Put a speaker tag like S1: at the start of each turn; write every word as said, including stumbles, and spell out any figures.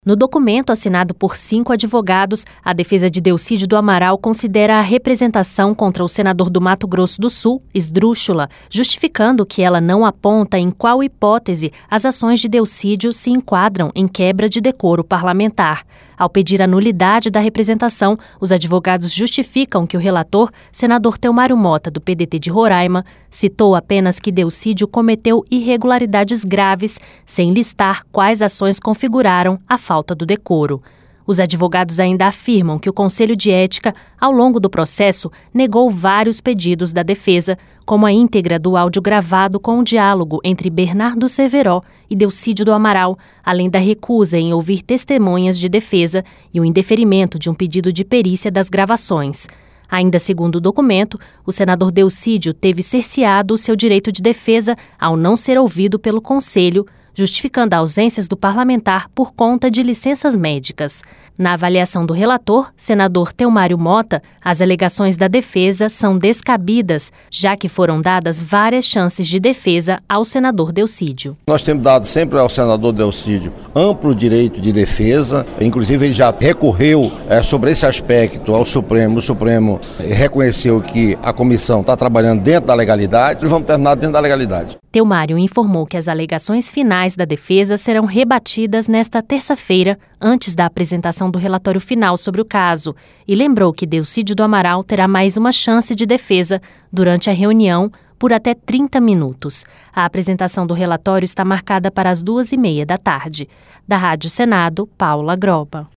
S1: No documento assinado por cinco advogados, a defesa de Delcídio do Amaral considera a representação contra o senador do Mato Grosso do Sul, esdrúxula, justificando que ela não aponta em qual hipótese as ações de Delcídio se enquadram em quebra de decoro parlamentar. Ao pedir a nulidade da representação, os advogados justificam que o relator, senador Telmário Mota, do P D T de Roraima, citou apenas que Delcídio cometeu irregularidades graves, sem listar quais ações configuraram a falta do decoro. Os advogados ainda afirmam que o Conselho de Ética, ao longo do processo, negou vários pedidos da defesa, como a íntegra do áudio gravado com o diálogo entre Bernardo Severo e Delcídio do Amaral, além da recusa em ouvir testemunhas de defesa e o indeferimento de um pedido de perícia das gravações. Ainda segundo o documento, o senador Delcídio teve cerceado o seu direito de defesa ao não ser ouvido pelo Conselho, justificando ausências do parlamentar por conta de licenças médicas. Na avaliação do relator, senador Telmário Mota, as alegações da defesa são descabidas, já que foram dadas várias chances de defesa ao senador Delcídio.
S2: Nós temos dado sempre ao senador Delcídio amplo direito de defesa, inclusive ele já recorreu é, sobre esse aspecto ao Supremo, o Supremo reconheceu que a comissão está trabalhando dentro da legalidade e vamos terminar dentro da legalidade.
S1: Telmário informou que as alegações finais da defesa serão rebatidas nesta terça-feira, antes da apresentação do relatório final sobre o caso, e lembrou que Delcídio do Amaral terá mais uma chance de defesa durante a reunião por até trinta minutos. A apresentação do relatório está marcada para as duas e meia da tarde. Da Rádio Senado, Paula Groba.